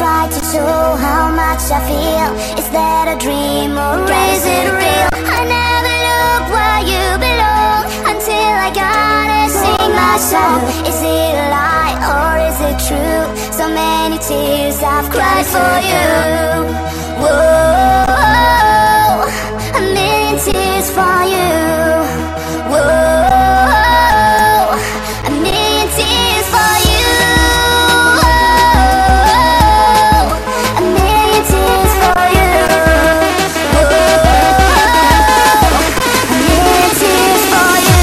try to show how much I feel. Is that a dream or is it real? I never look where you belong until I gotta sing my song. Is it a lie or is it true? So many tears I've cried for you. Whoa, a million tears for you. Whoa, a million tears for you. A million tears for you. Whoa, a million tears for you.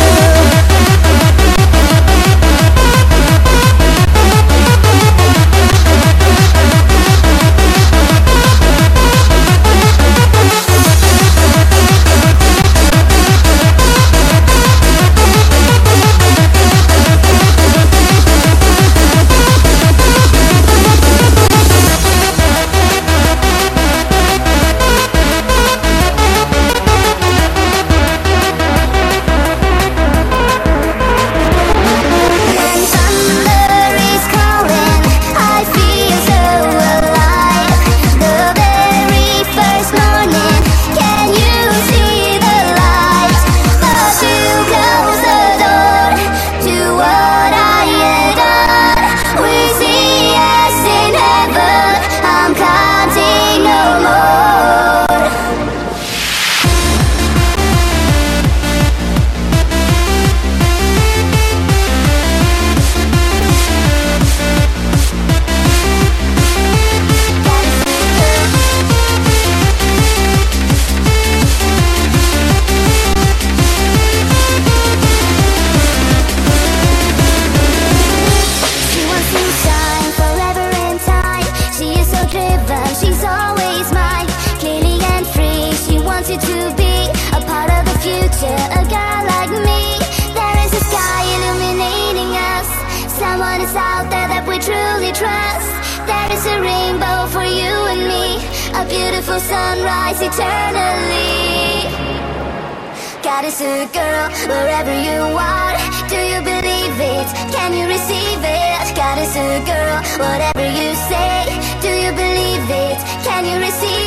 She's always mine, clearly and free. She wants you to be a part of the future, a girl like me. There is a sky illuminating us. Someone is out there that we truly trust. There is a rainbow for you and me, a beautiful sunrise eternally. God is a girl wherever you are. Do you believe it? Can you receive it? God is a girl, whatever you say. Do you believe it? Can you receive it?